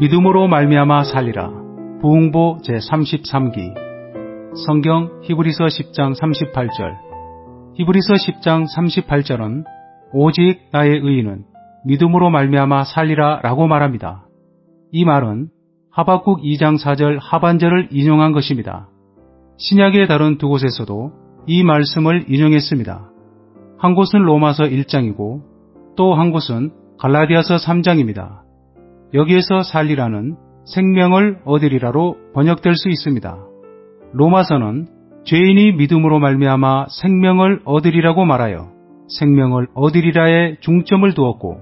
믿음으로 말미암아 살리라. 부흥보 제33기. 성경 히브리서 10장 38절. 히브리서 10장 38절은 오직 나의 의인은 믿음으로 말미암아 살리라 라고 말합니다. 이 말은 하박국 2장 4절 하반절을 인용한 것입니다. 신약의 다른 두 곳에서도 이 말씀을 인용했습니다. 한 곳은 로마서 1장이고 또 한 곳은 갈라디아서 3장입니다. 여기에서 살리라는 생명을 얻으리라로 번역될 수 있습니다. 로마서는 죄인이 믿음으로 말미암아 생명을 얻으리라고 말하여 생명을 얻으리라에 중점을 두었고,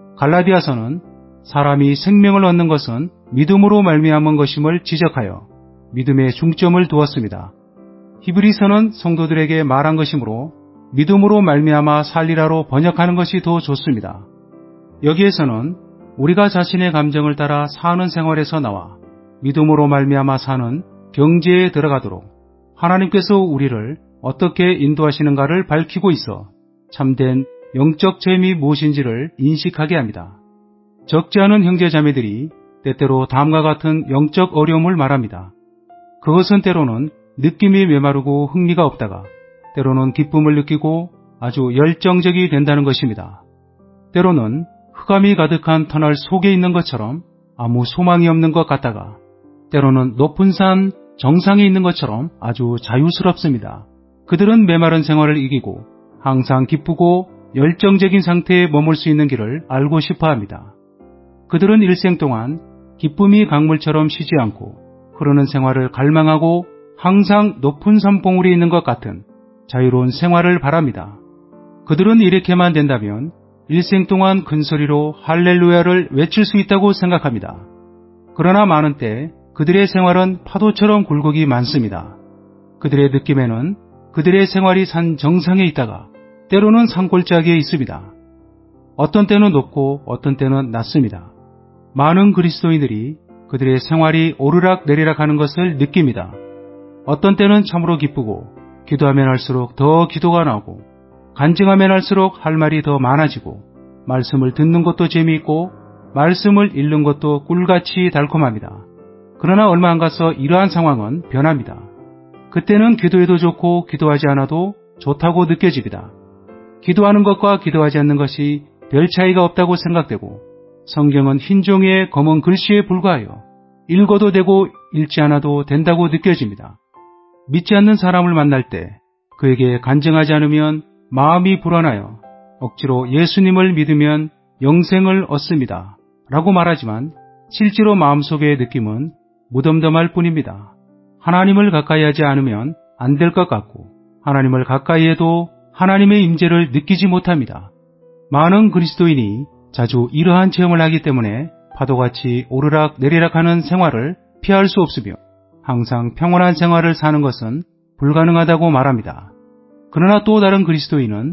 갈라디아서는 사람이 생명을 얻는 것은 믿음으로 말미암은 것임을 지적하여 믿음에 중점을 두었습니다. 히브리서는 성도들에게 말한 것이므로 믿음으로 말미암아 살리라로 번역하는 것이 더 좋습니다. 여기에서는 우리가 자신의 감정을 따라 사는 생활에서 나와 믿음으로 말미암아 사는 경지에 들어가도록 하나님께서 우리를 어떻게 인도하시는가를 밝히고 있어 참된 영적 재미 무엇인지를 인식하게 합니다. 적지 않은 형제자매들이 때때로 다음과 같은 영적 어려움을 말합니다. 그것은 때로는 느낌이 메마르고 흥미가 없다가 때로는 기쁨을 느끼고 아주 열정적이 된다는 것입니다. 때로는 흑암이 가득한 터널 속에 있는 것처럼 아무 소망이 없는 것 같다가 때로는 높은 산 정상에 있는 것처럼 아주 자유스럽습니다. 그들은 메마른 생활을 이기고 항상 기쁘고 열정적인 상태에 머물 수 있는 길을 알고 싶어 합니다. 그들은 일생 동안 기쁨이 강물처럼 쉬지 않고 흐르는 생활을 갈망하고 항상 높은 산봉우리에 있는 것 같은 자유로운 생활을 바랍니다. 그들은 이렇게만 된다면 일생 동안 큰 소리로 할렐루야를 외칠 수 있다고 생각합니다. 그러나 많은 때 그들의 생활은 파도처럼 굴곡이 많습니다. 그들의 느낌에는 그들의 생활이 산 정상에 있다가 때로는 산골짜기에 있습니다. 어떤 때는 높고 어떤 때는 낮습니다. 많은 그리스도인들이 그들의 생활이 오르락 내리락 하는 것을 느낍니다. 어떤 때는 참으로 기쁘고 기도하면 할수록 더 기도가 나오고 간증하면 할수록 할 말이 더 많아지고 말씀을 듣는 것도 재미있고 말씀을 읽는 것도 꿀같이 달콤합니다. 그러나 얼마 안 가서 이러한 상황은 변합니다. 그때는 기도해도 좋고 기도하지 않아도 좋다고 느껴집니다. 기도하는 것과 기도하지 않는 것이 별 차이가 없다고 생각되고 성경은 흰 종이에 검은 글씨에 불과하여 읽어도 되고 읽지 않아도 된다고 느껴집니다. 믿지 않는 사람을 만날 때 그에게 간증하지 않으면 마음이 불안하여 억지로 예수님을 믿으면 영생을 얻습니다 라고 말하지만 실제로 마음속의 느낌은 무덤덤할 뿐입니다. 하나님을 가까이 하지 않으면 안 될 것 같고 하나님을 가까이 해도 하나님의 임재를 느끼지 못합니다. 많은 그리스도인이 자주 이러한 체험을 하기 때문에 파도같이 오르락 내리락 하는 생활을 피할 수 없으며 항상 평온한 생활을 사는 것은 불가능하다고 말합니다. 그러나 또 다른 그리스도인은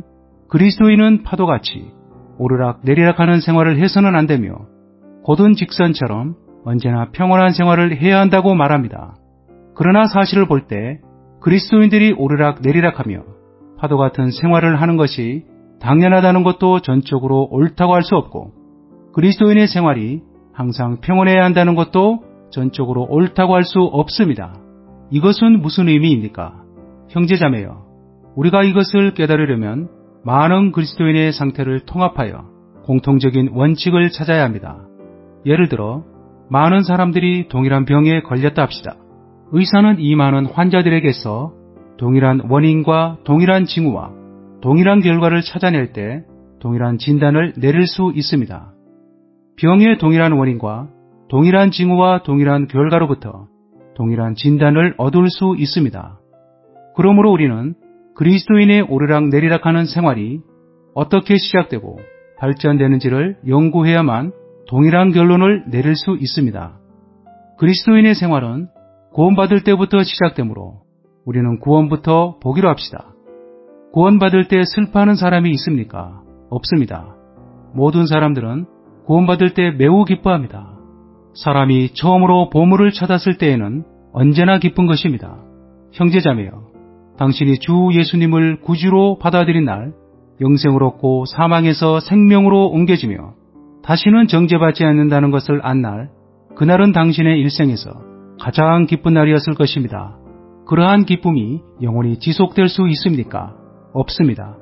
파도같이 오르락 내리락 하는 생활을 해서는 안 되며 곧은 직선처럼 언제나 평온한 생활을 해야 한다고 말합니다. 그러나 사실을 볼 때 그리스도인들이 오르락 내리락하며 파도 같은 생활을 하는 것이 당연하다는 것도 전적으로 옳다고 할 수 없고 그리스도인의 생활이 항상 평온해야 한다는 것도 전적으로 옳다고 할 수 없습니다. 이것은 무슨 의미입니까? 형제자매여, 우리가 이것을 깨달으려면 많은 그리스도인의 상태를 통합하여 공통적인 원칙을 찾아야 합니다. 예를 들어 많은 사람들이 동일한 병에 걸렸다 합시다. 의사는 이 많은 환자들에게서 동일한 원인과 동일한 징후와 동일한 결과를 찾아낼 때 동일한 진단을 내릴 수 있습니다. 병의 동일한 원인과 동일한 징후와 동일한 결과로부터 동일한 진단을 얻을 수 있습니다. 그러므로 우리는 그리스도인의 오르락 내리락하는 생활이 어떻게 시작되고 발전되는지를 연구해야만 동일한 결론을 내릴 수 있습니다. 그리스도인의 생활은 구원받을 때부터 시작되므로 우리는 구원부터 보기로 합시다. 구원받을 때 슬퍼하는 사람이 있습니까? 없습니다. 모든 사람들은 구원받을 때 매우 기뻐합니다. 사람이 처음으로 보물을 찾았을 때에는 언제나 기쁜 것입니다. 형제자매여, 당신이 주 예수님을 구주로 받아들인 날 영생을 얻고 사망에서 생명으로 옮겨지며 다시는 정죄받지 않는다는 것을 안 날 그날은 당신의 일생에서 가장 기쁜 날이었을 것입니다. 그러한 기쁨이 영원히 지속될 수 있습니까? 없습니다.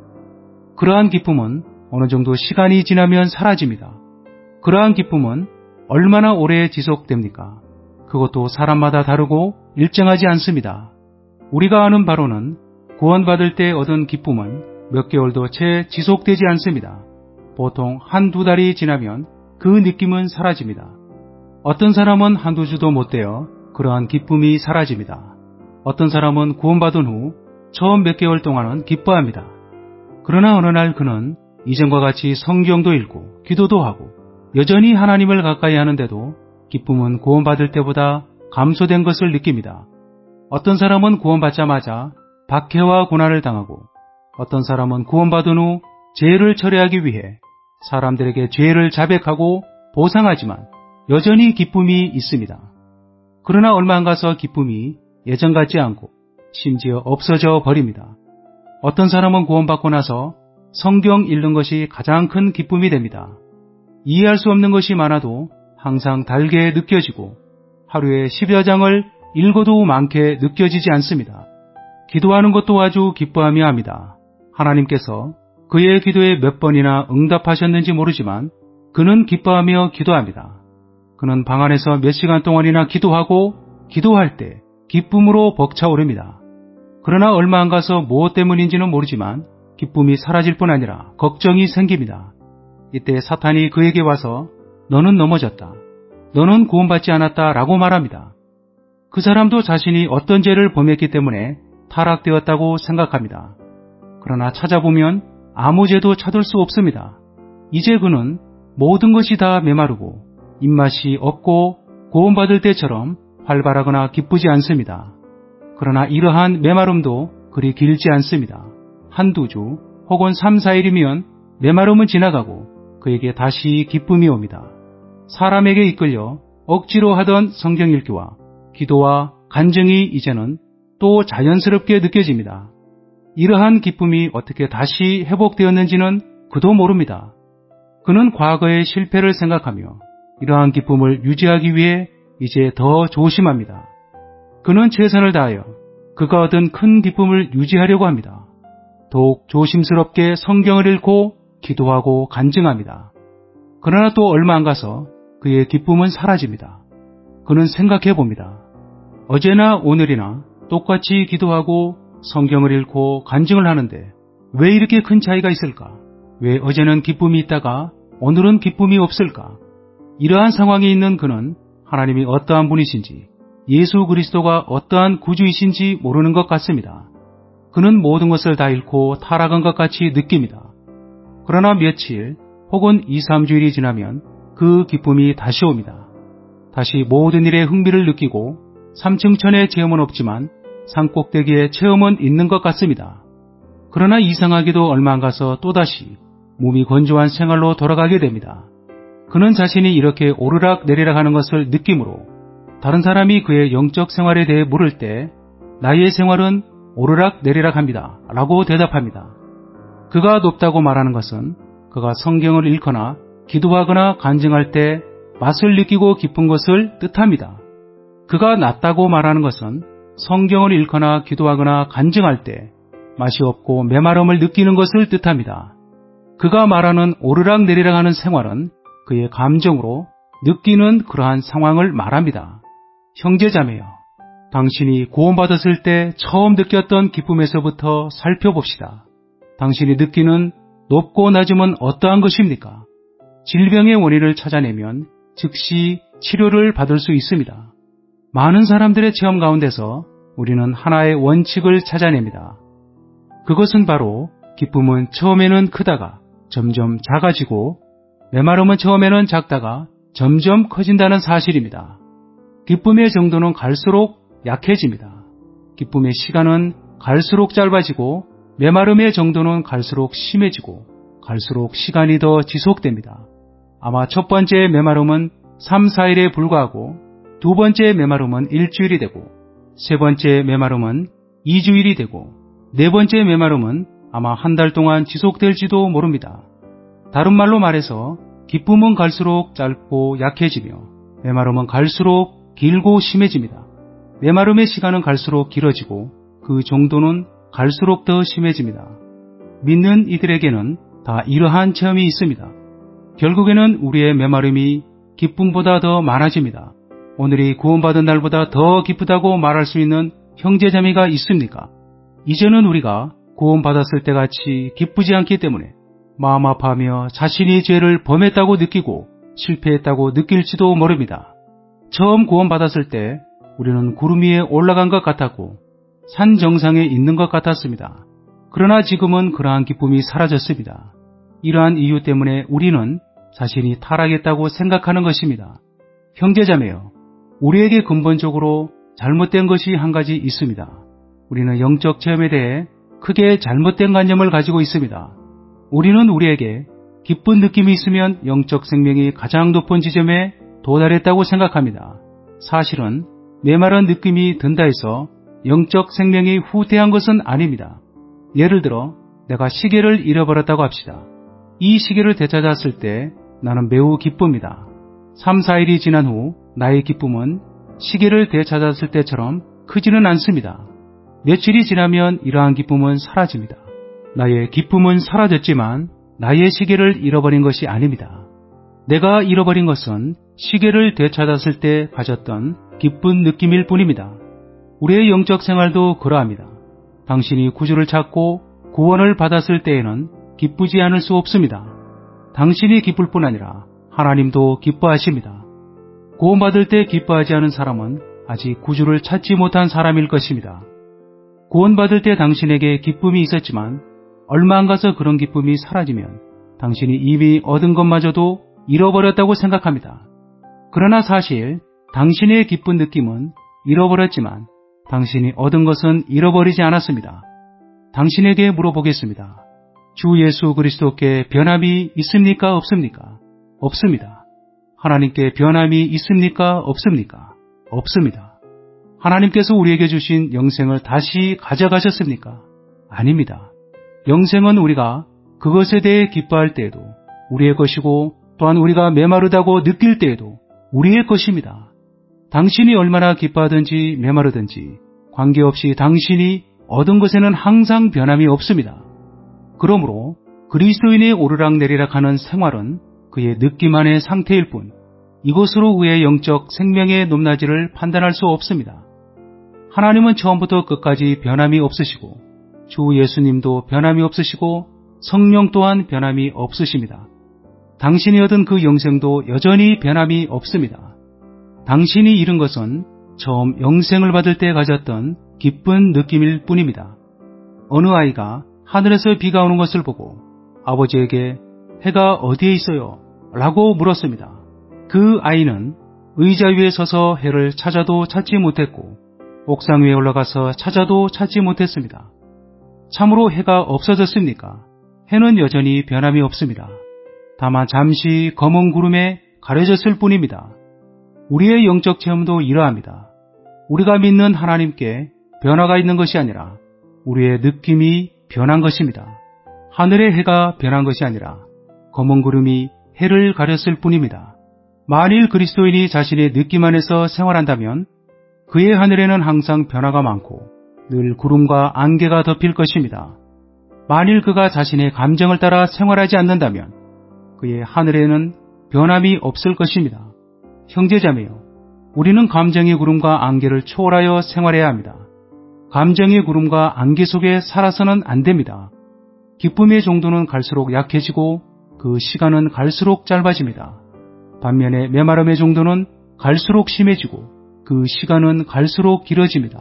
그러한 기쁨은 어느 정도 시간이 지나면 사라집니다. 그러한 기쁨은 얼마나 오래 지속됩니까? 그것도 사람마다 다르고 일정하지 않습니다. 우리가 아는 바로는 구원받을 때 얻은 기쁨은 몇 개월도 채 지속되지 않습니다. 보통 한두 달이 지나면 그 느낌은 사라집니다. 어떤 사람은 한두 주도 못 되어 그러한 기쁨이 사라집니다. 어떤 사람은 구원받은 후 처음 몇 개월 동안은 기뻐합니다. 그러나 어느 날 그는 이전과 같이 성경도 읽고 기도도 하고 여전히 하나님을 가까이 하는데도 기쁨은 구원받을 때보다 감소된 것을 느낍니다. 어떤 사람은 구원받자마자 박해와 고난을 당하고 어떤 사람은 구원받은 후 죄를 처리하기 위해 사람들에게 죄를 자백하고 보상하지만 여전히 기쁨이 있습니다. 그러나 얼마 안 가서 기쁨이 예전 같지 않고 심지어 없어져 버립니다. 어떤 사람은 구원받고 나서 성경 읽는 것이 가장 큰 기쁨이 됩니다. 이해할 수 없는 것이 많아도 항상 달게 느껴지고 하루에 10여 장을 읽어도 많게 느껴지지 않습니다. 기도하는 것도 아주 기뻐하며 합니다. 하나님께서 그의 기도에 몇 번이나 응답하셨는지 모르지만 그는 기뻐하며 기도합니다. 그는 방 안에서 몇 시간 동안이나 기도하고 기도할 때 기쁨으로 벅차오릅니다. 그러나 얼마 안 가서 무엇 때문인지는 모르지만 기쁨이 사라질 뿐 아니라 걱정이 생깁니다. 이때 사탄이 그에게 와서 너는 넘어졌다. 너는 구원받지 않았다 라고 말합니다. 그 사람도 자신이 어떤 죄를 범했기 때문에 타락되었다고 생각합니다. 그러나 찾아보면 아무 죄도 찾을 수 없습니다. 이제 그는 모든 것이 다 메마르고 입맛이 없고 구원받을 때처럼 활발하거나 기쁘지 않습니다. 그러나 이러한 메마름도 그리 길지 않습니다. 한두 주 혹은 3, 4일이면 메마름은 지나가고 그에게 다시 기쁨이 옵니다. 사람에게 이끌려 억지로 하던 성경 읽기와 기도와 간증이 이제는 또 자연스럽게 느껴집니다. 이러한 기쁨이 어떻게 다시 회복되었는지는 그도 모릅니다. 그는 과거의 실패를 생각하며 이러한 기쁨을 유지하기 위해 이제 더 조심합니다. 그는 최선을 다하여 그가 얻은 큰 기쁨을 유지하려고 합니다. 더욱 조심스럽게 성경을 읽고 기도하고 간증합니다. 그러나 또 얼마 안 가서 그의 기쁨은 사라집니다. 그는 생각해 봅니다. 어제나 오늘이나 똑같이 기도하고 성경을 읽고 간증을 하는데 왜 이렇게 큰 차이가 있을까? 왜 어제는 기쁨이 있다가 오늘은 기쁨이 없을까? 이러한 상황에 있는 그는 하나님이 어떠한 분이신지 예수 그리스도가 어떠한 구주이신지 모르는 것 같습니다. 그는 모든 것을 다 잃고 타락한 것 같이 느낍니다. 그러나 며칠 혹은 2, 3주일이 지나면 그 기쁨이 다시 옵니다. 다시 모든 일에 흥미를 느끼고 삼층천의 체험은 없지만 산꼭대기의 체험은 있는 것 같습니다. 그러나 이상하게도 얼마 안 가서 또다시 몸이 건조한 생활로 돌아가게 됩니다. 그는 자신이 이렇게 오르락 내리락 하는 것을 느끼므로 다른 사람이 그의 영적 생활에 대해 물을 때 나의 생활은 오르락 내리락 합니다 라고 대답합니다. 그가 높다고 말하는 것은 그가 성경을 읽거나 기도하거나 간증할 때 맛을 느끼고 기쁜 것을 뜻합니다. 그가 낮다고 말하는 것은 성경을 읽거나 기도하거나 간증할 때 맛이 없고 메마름을 느끼는 것을 뜻합니다. 그가 말하는 오르락 내리락 하는 생활은 그의 감정으로 느끼는 그러한 상황을 말합니다. 형제자매여, 당신이 구원받았을 때 처음 느꼈던 기쁨에서부터 살펴봅시다. 당신이 느끼는 높고 낮음은 어떠한 것입니까? 질병의 원인을 찾아내면 즉시 치료를 받을 수 있습니다. 많은 사람들의 체험 가운데서 우리는 하나의 원칙을 찾아냅니다. 그것은 바로 기쁨은 처음에는 크다가 점점 작아지고 메마름은 처음에는 작다가 점점 커진다는 사실입니다. 기쁨의 정도는 갈수록 약해집니다. 기쁨의 시간은 갈수록 짧아지고 메마름의 정도는 갈수록 심해지고 갈수록 시간이 더 지속됩니다. 아마 첫 번째 메마름은 3, 4일에 불과하고 두 번째 메마름은 일주일이 되고 세 번째 메마름은 2주일이 되고 네 번째 메마름은 아마 한 달 동안 지속될지도 모릅니다. 다른 말로 말해서 기쁨은 갈수록 짧고 약해지며 메마름은 갈수록 길고 심해집니다. 메마름의 시간은 갈수록 길어지고 그 정도는 갈수록 더 심해집니다. 믿는 이들에게는 다 이러한 체험이 있습니다. 결국에는 우리의 메마름이 기쁨보다 더 많아집니다. 오늘이 구원받은 날보다 더 기쁘다고 말할 수 있는 형제자매가 있습니까? 이제는 우리가 구원받았을 때 같이 기쁘지 않기 때문에 마음 아파하며 자신이 죄를 범했다고 느끼고 실패했다고 느낄지도 모릅니다. 처음 구원받았을 때 우리는 구름 위에 올라간 것 같았고 산 정상에 있는 것 같았습니다. 그러나 지금은 그러한 기쁨이 사라졌습니다. 이러한 이유 때문에 우리는 자신이 타락했다고 생각하는 것입니다. 형제자매요, 우리에게 근본적으로 잘못된 것이 한 가지 있습니다. 우리는 영적 체험에 대해 크게 잘못된 관념을 가지고 있습니다. 우리는 우리에게 기쁜 느낌이 있으면 영적 생명이 가장 높은 지점에 도달했다고 생각합니다. 사실은 메마른 느낌이 든다 해서 영적 생명이 후퇴한 것은 아닙니다. 예를 들어 내가 시계를 잃어버렸다고 합시다. 이 시계를 되찾았을 때 나는 매우 기쁩니다. 3, 4일이 지난 후 나의 기쁨은 시계를 되찾았을 때처럼 크지는 않습니다. 며칠이 지나면 이러한 기쁨은 사라집니다. 나의 기쁨은 사라졌지만 나의 시계를 잃어버린 것이 아닙니다. 내가 잃어버린 것은 시계를 되찾았을 때 가졌던 기쁜 느낌일 뿐입니다. 우리의 영적 생활도 그러합니다. 당신이 구주를 찾고 구원을 받았을 때에는 기쁘지 않을 수 없습니다. 당신이 기쁠 뿐 아니라 하나님도 기뻐하십니다. 구원받을 때 기뻐하지 않은 사람은 아직 구주를 찾지 못한 사람일 것입니다. 구원받을 때 당신에게 기쁨이 있었지만 얼마 안 가서 그런 기쁨이 사라지면 당신이 이미 얻은 것마저도 잃어버렸다고 생각합니다. 그러나 사실 당신의 기쁜 느낌은 잃어버렸지만 당신이 얻은 것은 잃어버리지 않았습니다. 당신에게 물어보겠습니다. 주 예수 그리스도께 변함이 있습니까? 없습니까? 없습니다. 하나님께 변함이 있습니까? 없습니까? 없습니다. 하나님께서 우리에게 주신 영생을 다시 가져가셨습니까? 아닙니다. 영생은 우리가 그것에 대해 기뻐할 때에도 우리의 것이고 또한 우리가 메마르다고 느낄 때에도 우리의 것입니다. 당신이 얼마나 기뻐하든지 메마르든지 관계없이 당신이 얻은 것에는 항상 변함이 없습니다. 그러므로 그리스도인의 오르락내리락 하는 생활은 그의 느낌 안의 상태일 뿐 이것으로 그의 영적 생명의 높낮이를 판단할 수 없습니다. 하나님은 처음부터 끝까지 변함이 없으시고 주 예수님도 변함이 없으시고 성령 또한 변함이 없으십니다. 당신이 얻은 그 영생도 여전히 변함이 없습니다. 당신이 잃은 것은 처음 영생을 받을 때 가졌던 기쁜 느낌일 뿐입니다. 어느 아이가 하늘에서 비가 오는 것을 보고 아버지에게 해가 어디에 있어요? 라고 물었습니다. 그 아이는 의자 위에 서서 해를 찾아도 찾지 못했고 옥상 위에 올라가서 찾아도 찾지 못했습니다. 참으로 해가 없어졌습니까? 해는 여전히 변함이 없습니다. 다만 잠시 검은 구름에 가려졌을 뿐입니다. 우리의 영적 체험도 이러합니다. 우리가 믿는 하나님께 변화가 있는 것이 아니라 우리의 느낌이 변한 것입니다. 하늘의 해가 변한 것이 아니라 검은 구름이 해를 가렸을 뿐입니다. 만일 그리스도인이 자신의 느낌 안에서 생활한다면 그의 하늘에는 항상 변화가 많고 늘 구름과 안개가 덮일 것입니다. 만일 그가 자신의 감정을 따라 생활하지 않는다면 그의 하늘에는 변함이 없을 것입니다. 형제자매요, 우리는 감정의 구름과 안개를 초월하여 생활해야 합니다. 감정의 구름과 안개 속에 살아서는 안 됩니다. 기쁨의 정도는 갈수록 약해지고 그 시간은 갈수록 짧아집니다. 반면에 메마름의 정도는 갈수록 심해지고 그 시간은 갈수록 길어집니다.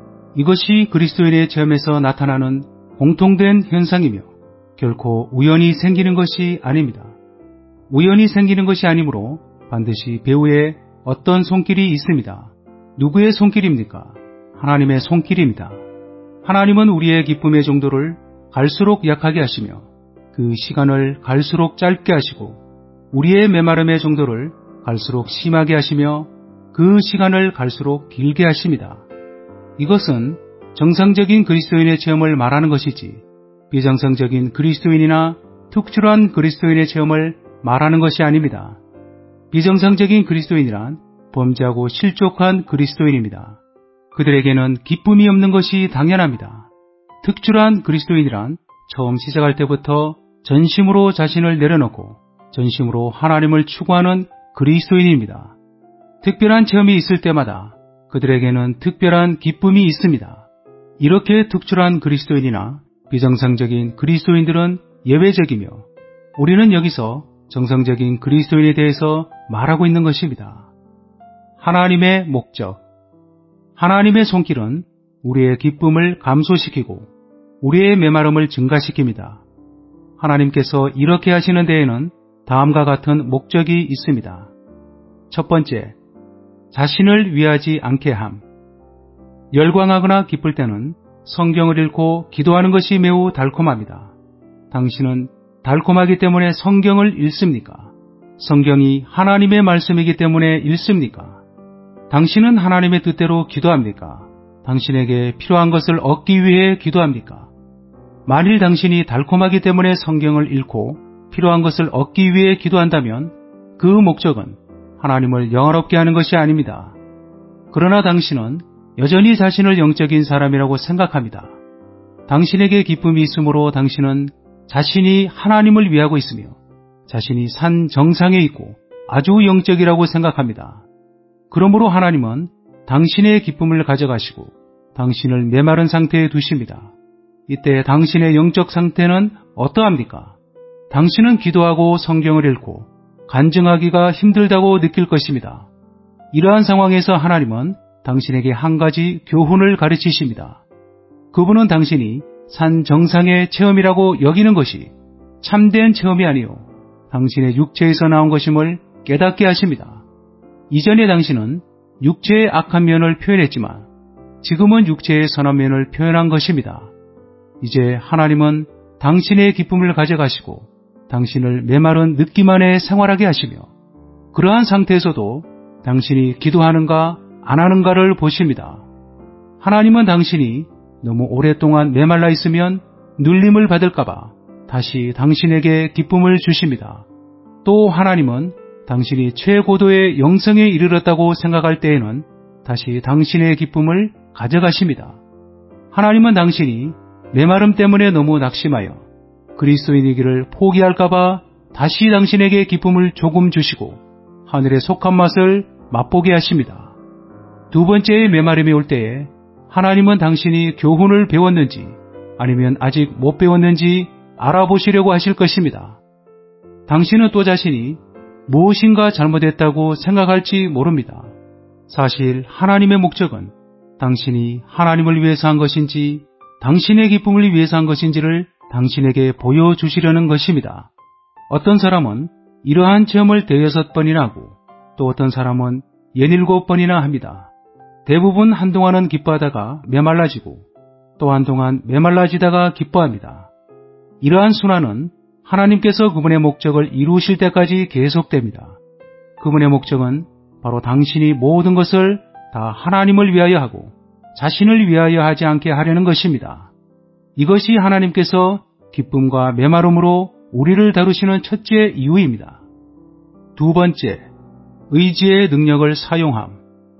이것이 그리스도인의 체험에서 나타나는 공통된 현상이며 결코 우연히 생기는 것이 아닙니다. 우연히 생기는 것이 아니므로 반드시 배후에 어떤 손길이 있습니다. 누구의 손길입니까? 하나님의 손길입니다. 하나님은 우리의 기쁨의 정도를 갈수록 약하게 하시며 그 시간을 갈수록 짧게 하시고 우리의 메마름의 정도를 갈수록 심하게 하시며 그 시간을 갈수록 길게 하십니다. 이것은 정상적인 그리스도인의 체험을 말하는 것이지 비정상적인 그리스도인이나 특출한 그리스도인의 체험을 말하는 것이 아닙니다. 비정상적인 그리스도인이란 범죄하고 실족한 그리스도인입니다. 그들에게는 기쁨이 없는 것이 당연합니다. 특출한 그리스도인이란 처음 시작할 때부터 전심으로 자신을 내려놓고 전심으로 하나님을 추구하는 그리스도인입니다. 특별한 체험이 있을 때마다 그들에게는 특별한 기쁨이 있습니다. 이렇게 특출한 그리스도인이나 비정상적인 그리스도인들은 예외적이며 우리는 여기서 정상적인 그리스도인에 대해서 말하고 있는 것입니다. 하나님의 목적. 하나님의 손길은 우리의 기쁨을 감소시키고 우리의 메마름을 증가시킵니다. 하나님께서 이렇게 하시는 데에는 다음과 같은 목적이 있습니다. 첫 번째, 자신을 위하지 않게 함. 열광하거나 기쁠 때는 성경을 읽고 기도하는 것이 매우 달콤합니다. 당신은 달콤하기 때문에 성경을 읽습니까? 성경이 하나님의 말씀이기 때문에 읽습니까? 당신은 하나님의 뜻대로 기도합니까? 당신에게 필요한 것을 얻기 위해 기도합니까? 만일 당신이 달콤하기 때문에 성경을 읽고 필요한 것을 얻기 위해 기도한다면 그 목적은 하나님을 영화롭게 하는 것이 아닙니다. 그러나 당신은 여전히 자신을 영적인 사람이라고 생각합니다. 당신에게 기쁨이 있으므로 당신은 자신이 하나님을 위하고 있으며 자신이 산 정상에 있고 아주 영적이라고 생각합니다. 그러므로 하나님은 당신의 기쁨을 가져가시고 당신을 메마른 상태에 두십니다. 이때 당신의 영적 상태는 어떠합니까? 당신은 기도하고 성경을 읽고 간증하기가 힘들다고 느낄 것입니다. 이러한 상황에서 하나님은 당신에게 한 가지 교훈을 가르치십니다. 그분은 당신이 산 정상의 체험이라고 여기는 것이 참된 체험이 아니요 당신의 육체에서 나온 것임을 깨닫게 하십니다. 이전에 당신은 육체의 악한 면을 표현했지만 지금은 육체의 선한 면을 표현한 것입니다. 이제 하나님은 당신의 기쁨을 가져가시고 당신을 메마른 느낌 안에 생활하게 하시며 그러한 상태에서도 당신이 기도하는가 안 하는가를 보십니다. 하나님은 당신이 너무 오랫동안 메말라 있으면 눌림을 받을까봐 다시 당신에게 기쁨을 주십니다. 또 하나님은 당신이 최고도의 영성에 이르렀다고 생각할 때에는 다시 당신의 기쁨을 가져가십니다. 하나님은 당신이 메마름 때문에 너무 낙심하여 그리스도인이기를 포기할까봐 다시 당신에게 기쁨을 조금 주시고 하늘의 속한 맛을 맛보게 하십니다. 두 번째의 메마름이 올 때에 하나님은 당신이 교훈을 배웠는지 아니면 아직 못 배웠는지 알아보시려고 하실 것입니다. 당신은 또 자신이 무엇인가 잘못했다고 생각할지 모릅니다. 사실 하나님의 목적은 당신이 하나님을 위해서 한 것인지 당신의 기쁨을 위해서 한 것인지를 당신에게 보여주시려는 것입니다. 어떤 사람은 이러한 체험을 6번이나 하고 또 어떤 사람은 17번이나 합니다. 대부분 한동안은 기뻐하다가 메말라지고 또 한동안 메말라지다가 기뻐합니다. 이러한 순환은 하나님께서 그분의 목적을 이루실 때까지 계속됩니다. 그분의 목적은 바로 당신이 모든 것을 다 하나님을 위하여 하고 자신을 위하여 하지 않게 하려는 것입니다. 이것이 하나님께서 기쁨과 메마름으로 우리를 다루시는 첫째 이유입니다. 두 번째, 의지의 능력을 사용함.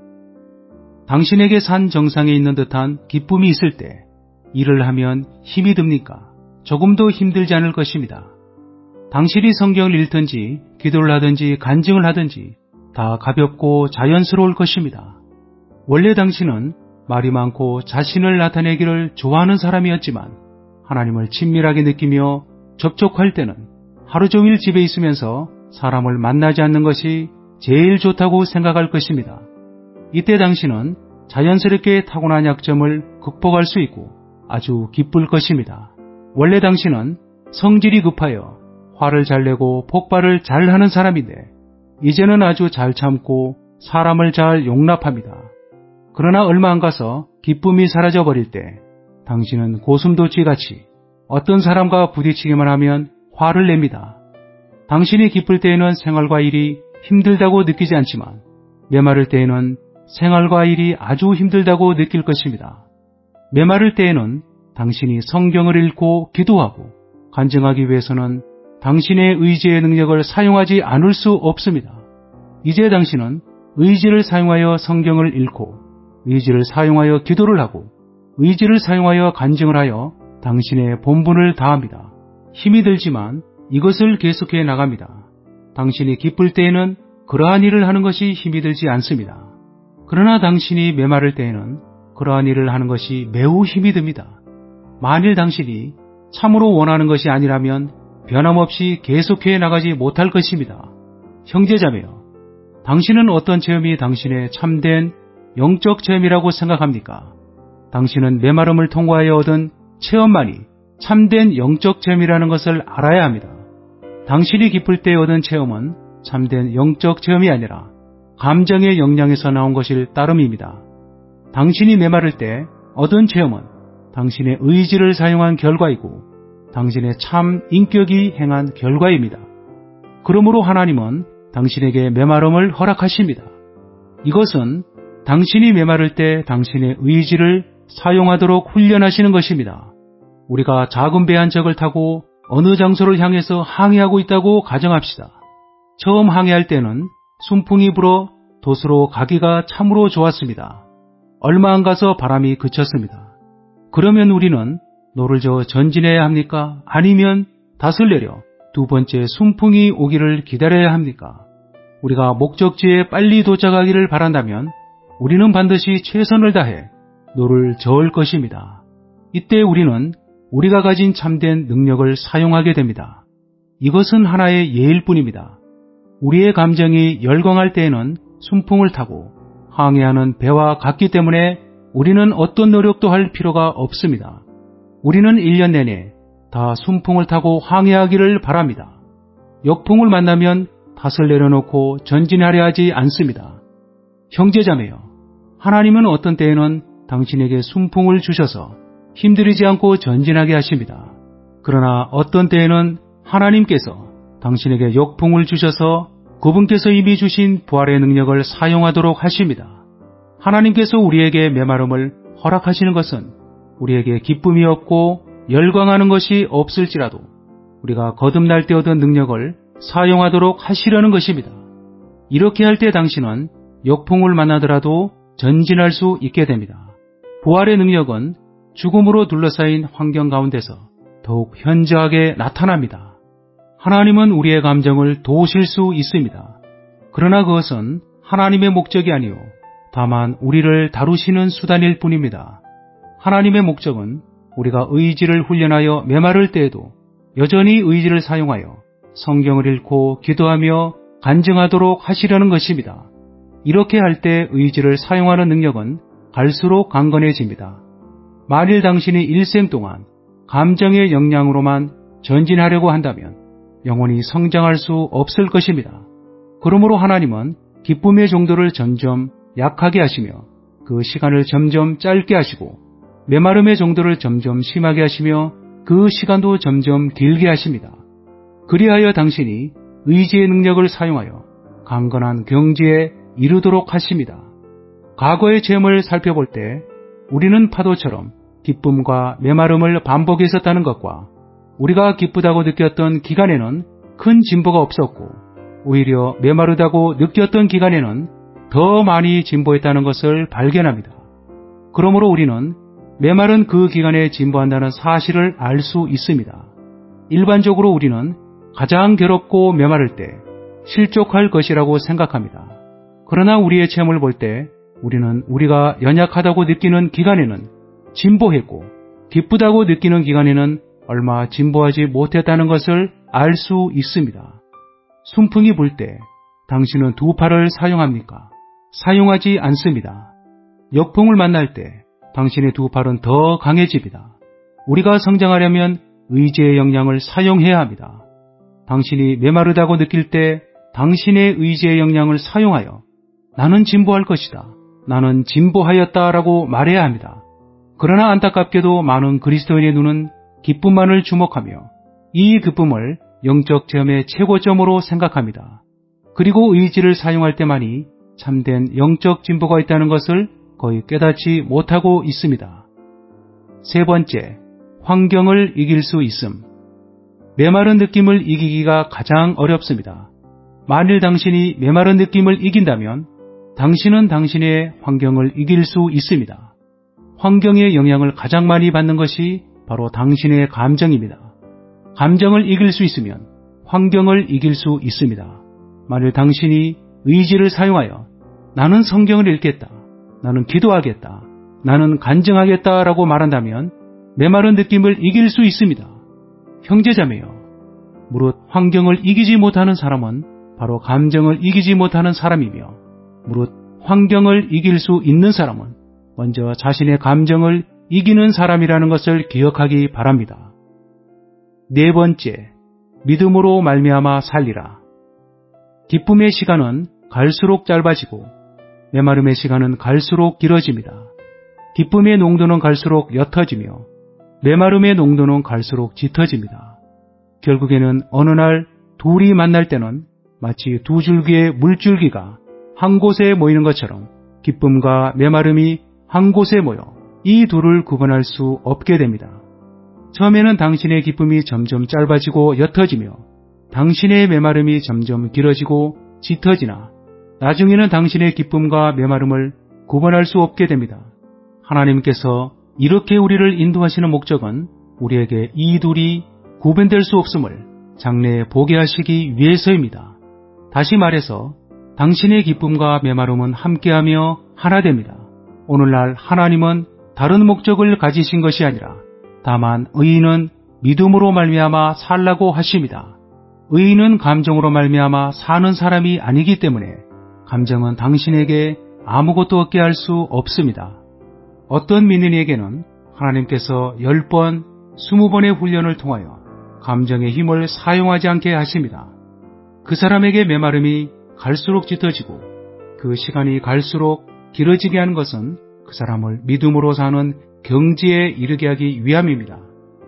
당신에게 산 정상에 있는 듯한 기쁨이 있을 때 일을 하면 힘이 듭니까? 조금도 힘들지 않을 것입니다. 당신이 성경을 읽든지 기도를 하든지 간증을 하든지 다 가볍고 자연스러울 것입니다. 원래 당신은 말이 많고 자신을 나타내기를 좋아하는 사람이었지만 하나님을 친밀하게 느끼며 접촉할 때는 하루 종일 집에 있으면서 사람을 만나지 않는 것이 제일 좋다고 생각할 것입니다. 이때 당신은 자연스럽게 타고난 약점을 극복할 수 있고 아주 기쁠 것입니다. 원래 당신은 성질이 급하여 화를 잘 내고 폭발을 잘 하는 사람인데 이제는 아주 잘 참고 사람을 잘 용납합니다. 그러나 얼마 안 가서 기쁨이 사라져버릴 때 당신은 고슴도치같이 어떤 사람과 부딪히기만 하면 화를 냅니다. 당신이 기쁠 때에는 생활과 일이 힘들다고 느끼지 않지만 메마를 때에는 생활과 일이 아주 힘들다고 느낄 것입니다. 메마를 때에는 당신이 성경을 읽고 기도하고 간증하기 위해서는 당신의 의지의 능력을 사용하지 않을 수 없습니다. 이제 당신은 의지를 사용하여 성경을 읽고 의지를 사용하여 기도를 하고 의지를 사용하여 간증을 하여 당신의 본분을 다합니다. 힘이 들지만 이것을 계속해 나갑니다. 당신이 기쁠 때에는 그러한 일을 하는 것이 힘이 들지 않습니다. 그러나 당신이 메마를 때에는 그러한 일을 하는 것이 매우 힘이 듭니다. 만일 당신이 참으로 원하는 것이 아니라면 변함없이 계속해 나가지 못할 것입니다. 형제자매여, 당신은 어떤 체험이 당신의 참된 영적 체험이라고 생각합니까? 당신은 메마름을 통과하여 얻은 체험만이 참된 영적 체험이라는 것을 알아야 합니다. 당신이 기쁠 때 얻은 체험은 참된 영적 체험이 아니라 감정의 영향에서 나온 것일 따름입니다. 당신이 메마를 때 얻은 체험은 당신의 의지를 사용한 결과이고 당신의 참 인격이 행한 결과입니다. 그러므로 하나님은 당신에게 메마름을 허락하십니다. 이것은 당신이 메마를 때 당신의 의지를 사용하도록 훈련하시는 것입니다. 우리가 작은 배 한 척을 타고 어느 장소를 향해서 항해하고 있다고 가정합시다. 처음 항해할 때는 순풍이 불어 돛으로 가기가 참으로 좋았습니다. 얼마 안 가서 바람이 그쳤습니다. 그러면 우리는 노를 저어 전진해야 합니까? 아니면 닷을 내려 두 번째 순풍이 오기를 기다려야 합니까? 우리가 목적지에 빨리 도착하기를 바란다면 우리는 반드시 최선을 다해 노를 저을 것입니다. 이때 우리는 우리가 가진 참된 능력을 사용하게 됩니다. 이것은 하나의 예일 뿐입니다. 우리의 감정이 열광할 때에는 순풍을 타고 항해하는 배와 같기 때문에 우리는 어떤 노력도 할 필요가 없습니다. 우리는 1년 내내 다 순풍을 타고 항해하기를 바랍니다. 역풍을 만나면 닷을 내려놓고 전진하려 하지 않습니다. 형제자매여, 하나님은 어떤 때에는 당신에게 순풍을 주셔서 힘들이지 않고 전진하게 하십니다. 그러나 어떤 때에는 하나님께서 당신에게 역풍을 주셔서 그분께서 이미 주신 부활의 능력을 사용하도록 하십니다. 하나님께서 우리에게 메마름을 허락하시는 것은 우리에게 기쁨이 없고 열광하는 것이 없을지라도 우리가 거듭날 때 얻은 능력을 사용하도록 하시려는 것입니다. 이렇게 할 때 당신은 역풍을 만나더라도 전진할 수 있게 됩니다. 부활의 능력은 죽음으로 둘러싸인 환경 가운데서 더욱 현저하게 나타납니다. 하나님은 우리의 감정을 도우실 수 있습니다. 그러나 그것은 하나님의 목적이 아니요 다만 우리를 다루시는 수단일 뿐입니다. 하나님의 목적은 우리가 의지를 훈련하여 메마를 때에도 여전히 의지를 사용하여 성경을 읽고 기도하며 간증하도록 하시려는 것입니다. 이렇게 할 때 의지를 사용하는 능력은 갈수록 강건해집니다. 만일 당신이 일생 동안 감정의 영향으로만 전진하려고 한다면 영원히 성장할 수 없을 것입니다. 그러므로 하나님은 기쁨의 정도를 점점 약하게 하시며 그 시간을 점점 짧게 하시고 메마름의 정도를 점점 심하게 하시며 그 시간도 점점 길게 하십니다. 그리하여 당신이 의지의 능력을 사용하여 강건한 경지에 이르도록 하십니다. 과거의 체험을 살펴볼 때 우리는 파도처럼 기쁨과 메마름을 반복했었다는 것과 우리가 기쁘다고 느꼈던 기간에는 큰 진보가 없었고 오히려 메마르다고 느꼈던 기간에는 더 많이 진보했다는 것을 발견합니다. 그러므로 우리는 메마른 그 기간에 진보한다는 사실을 알 수 있습니다. 일반적으로 우리는 가장 괴롭고 메마를 때 실족할 것이라고 생각합니다. 그러나 우리의 체험을 볼 때 우리는 우리가 연약하다고 느끼는 기간에는 진보했고 기쁘다고 느끼는 기간에는 얼마 진보하지 못했다는 것을 알 수 있습니다. 순풍이 불 때 당신은 두 팔을 사용합니까? 사용하지 않습니다. 역풍을 만날 때 당신의 두 팔은 더 강해집니다. 우리가 성장하려면 의지의 역량을 사용해야 합니다. 당신이 메마르다고 느낄 때 당신의 의지의 역량을 사용하여 나는 진보할 것이다. 나는 진보하였다라고 말해야 합니다. 그러나 안타깝게도 많은 그리스도인의 눈은 기쁨만을 주목하며 이 기쁨을 영적 체험의 최고점으로 생각합니다. 그리고 의지를 사용할 때만이 참된 영적 진보가 있다는 것을 거의 깨닫지 못하고 있습니다. 세 번째, 환경을 이길 수 있음. 메마른 느낌을 이기기가 가장 어렵습니다. 만일 당신이 메마른 느낌을 이긴다면 당신은 당신의 환경을 이길 수 있습니다. 환경의 영향을 가장 많이 받는 것이 바로 당신의 감정입니다. 감정을 이길 수 있으면 환경을 이길 수 있습니다. 만일 당신이 의지를 사용하여 나는 성경을 읽겠다, 나는 기도하겠다, 나는 간증하겠다라고 말한다면 메마른 느낌을 이길 수 있습니다. 형제자매여, 무릇 환경을 이기지 못하는 사람은 바로 감정을 이기지 못하는 사람이며, 무릇 환경을 이길 수 있는 사람은 먼저 자신의 감정을 이기는 사람이라는 것을 기억하기 바랍니다. 네 번째, 믿음으로 말미암아 살리라. 기쁨의 시간은 갈수록 짧아지고 메마름의 시간은 갈수록 길어집니다. 기쁨의 농도는 갈수록 옅어지며 메마름의 농도는 갈수록 짙어집니다. 결국에는 어느 날 둘이 만날 때는 마치 두 줄기의 물줄기가 한 곳에 모이는 것처럼 기쁨과 메마름이 한 곳에 모여 이 둘을 구분할 수 없게 됩니다. 처음에는 당신의 기쁨이 점점 짧아지고 옅어지며 당신의 메마름이 점점 길어지고 짙어지나 나중에는 당신의 기쁨과 메마름을 구분할 수 없게 됩니다. 하나님께서 이렇게 우리를 인도하시는 목적은 우리에게 이 둘이 구분될 수 없음을 장래에 보게 하시기 위해서입니다. 다시 말해서 당신의 기쁨과 메마름은 함께하며 하나 됩니다. 오늘날 하나님은 다른 목적을 가지신 것이 아니라 다만 의인은 믿음으로 말미암아 살라고 하십니다. 의인은 감정으로 말미암아 사는 사람이 아니기 때문에 감정은 당신에게 아무것도 얻게 할 수 없습니다. 어떤 믿는이에게는 하나님께서 10번, 20번의 훈련을 통하여 감정의 힘을 사용하지 않게 하십니다. 그 사람에게 메마름이 갈수록 짙어지고 그 시간이 갈수록 길어지게 하는 것은 그 사람을 믿음으로 사는 경지에 이르게 하기 위함입니다.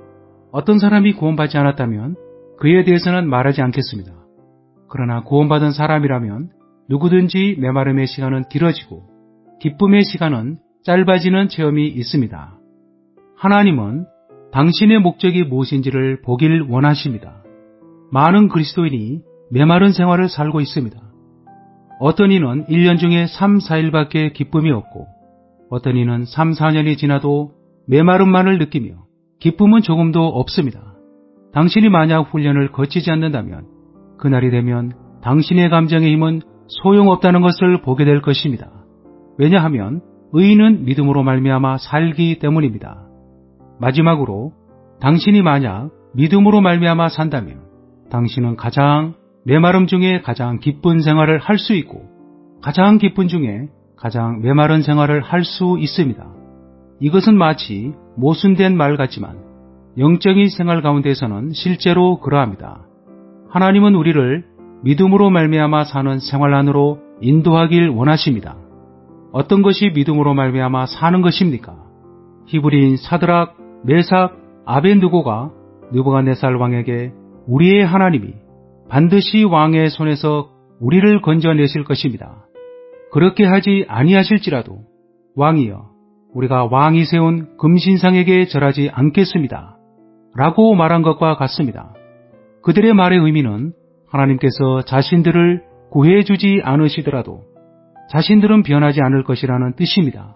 어떤 사람이 구원받지 않았다면 그에 대해서는 말하지 않겠습니다. 그러나 구원받은 사람이라면 누구든지 메마름의 시간은 길어지고 기쁨의 시간은 짧아지는 체험이 있습니다. 하나님은 당신의 목적이 무엇인지를 보길 원하십니다. 많은 그리스도인이 메마른 생활을 살고 있습니다. 어떤 이는 1년 중에 3, 4일밖에 기쁨이 없고 어떤 이는 3, 4년이 지나도 메마름만을 느끼며 기쁨은 조금도 없습니다. 당신이 만약 훈련을 거치지 않는다면 그날이 되면 당신의 감정의 힘은 소용없다는 것을 보게 될 것입니다. 왜냐하면 의인은 믿음으로 말미암아 살기 때문입니다. 마지막으로 당신이 만약 믿음으로 말미암아 산다면 당신은 가장 메마름 중에 가장 기쁜 생활을 할 수 있고 가장 기쁜 중에 가장 메마른 생활을 할 수 있습니다. 이것은 마치 모순된 말 같지만 영적인 생활 가운데서는 실제로 그러합니다. 하나님은 우리를 믿음으로 말미암아 사는 생활 안으로 인도하길 원하십니다. 어떤 것이 믿음으로 말미암아 사는 것입니까? 히브리인 사드락, 메삭, 아벤느고가 느부갓네살 왕에게 우리의 하나님이 반드시 왕의 손에서 우리를 건져내실 것입니다. 그렇게 하지 아니하실지라도 왕이여 우리가 왕이 세운 금신상에게 절하지 않겠습니다. 라고 말한 것과 같습니다. 그들의 말의 의미는 하나님께서 자신들을 구해주지 않으시더라도 자신들은 변하지 않을 것이라는 뜻입니다.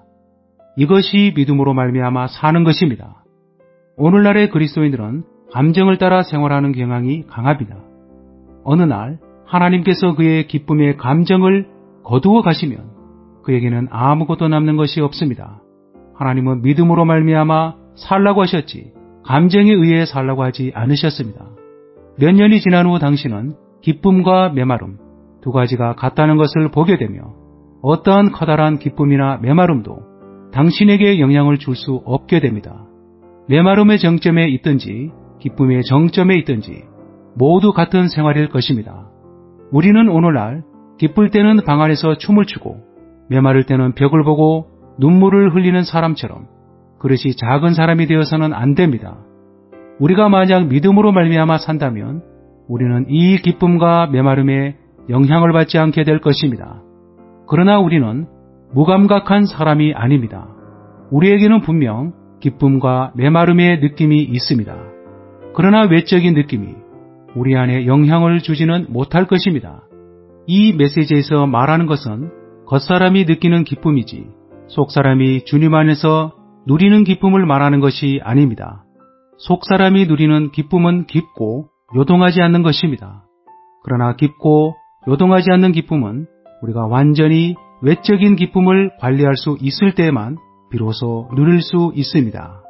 이것이 믿음으로 말미암아 사는 것입니다. 오늘날의 그리스도인들은 감정을 따라 생활하는 경향이 강합니다. 어느 날 하나님께서 그의 기쁨의 감정을 거두어 가시면 그에게는 아무것도 남는 것이 없습니다. 하나님은 믿음으로 말미암아 살라고 하셨지 감정에 의해 살라고 하지 않으셨습니다. 몇 년이 지난 후 당신은 기쁨과 메마름 두 가지가 같다는 것을 보게 되며 어떠한 커다란 기쁨이나 메마름도 당신에게 영향을 줄 수 없게 됩니다. 메마름의 정점에 있든지 기쁨의 정점에 있든지 모두 같은 생활일 것입니다. 우리는 오늘날 기쁠 때는 방 안에서 춤을 추고 메마를 때는 벽을 보고 눈물을 흘리는 사람처럼 그릇이 작은 사람이 되어서는 안 됩니다. 우리가 만약 믿음으로 말미암아 산다면 우리는 이 기쁨과 메마름에 영향을 받지 않게 될 것입니다. 그러나 우리는 무감각한 사람이 아닙니다. 우리에게는 분명 기쁨과 메마름의 느낌이 있습니다. 그러나 외적인 느낌이 우리 안에 영향을 주지는 못할 것입니다. 이 메시지에서 말하는 것은 겉사람이 느끼는 기쁨이지 속사람이 주님 안에서 누리는 기쁨을 말하는 것이 아닙니다. 속사람이 누리는 기쁨은 깊고 요동하지 않는 것입니다. 그러나 깊고 요동하지 않는 기쁨은 우리가 완전히 외적인 기쁨을 관리할 수 있을 때에만 비로소 누릴 수 있습니다.